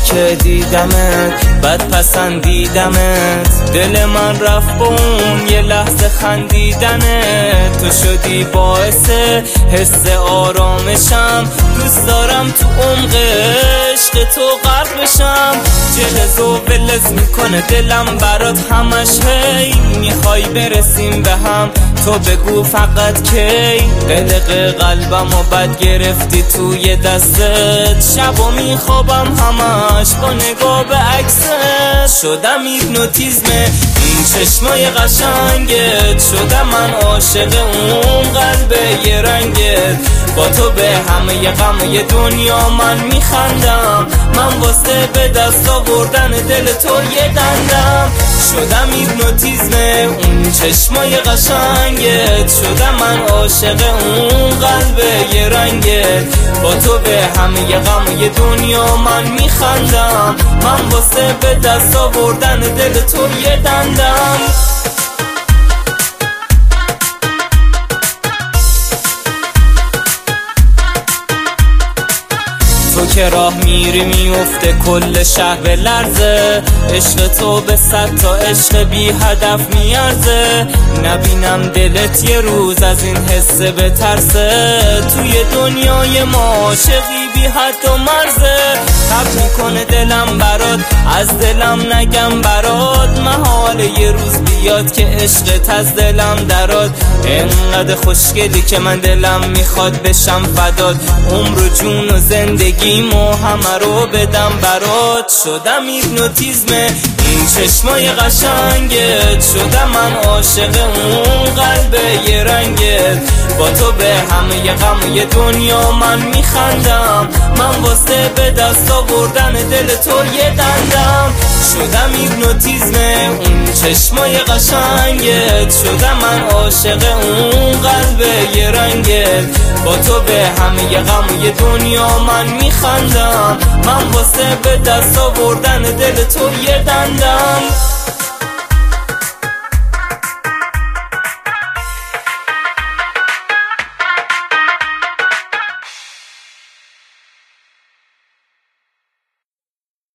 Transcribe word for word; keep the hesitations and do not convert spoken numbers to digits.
که دیدمت بد پسندیدمت، دل من رفت با اون یه لحظه خندیدنت. تو شدی باعث حس آرامشم، دوست دارم تو عمق عشق تو غرق بشم. جلز و ولز میکنه دلم برات همش، هی میخوای برسیم به هم، تو بگو فقط کی. قلق قلبم و بد گرفتی توی دستت، شب و میخوابم همش با نگاه به عکست. شدم هیپنوتیزم این چشمای قشنگت، شدم من عاشق اون قلب یه رنگت. با تو به همه غم دنیا من میخندم، من واسه به دست آوردن دل تو یه دندم. شدم هیپنوتیزم اون چشمای قشنگت، شدم من عاشق اون قلب یه رنگت. با تو به همه غم دنیا من میخندم، من واسه به دست آوردن دل تو یه دندم. تو که راه میری میفته کل شهر به لرزه، عشق تو به صد تا عشق بی هدف میارزه. نبینم دلت یه روز از این حسه بترسه، توی دنیای ما عاشقی بی حد و مرزه. تب میکنه دلم برات، از دلم نگم برات، محال یه روز بیاد که عشقت از دلم دراد. انقدر خوشگلی که من دلم میخواد بشم فدات، عمر و جون و زندگیمو همه رو بدم برات. شدم هیپنوتیزم این چشمای قشنگت، شدم من عاشق اون قلب یه رنگت. با تو به همه غم دنیا من میخندم، من واسه به دست آوردن دل تو یه دندم. شدم هیپنوتیزم اون چشمای قشنگت، شدم من عاشق اون قلب یه رنگت. با تو به همه غم دنیا من میخندم، من واسه به دست آوردن دل تو یه دندم.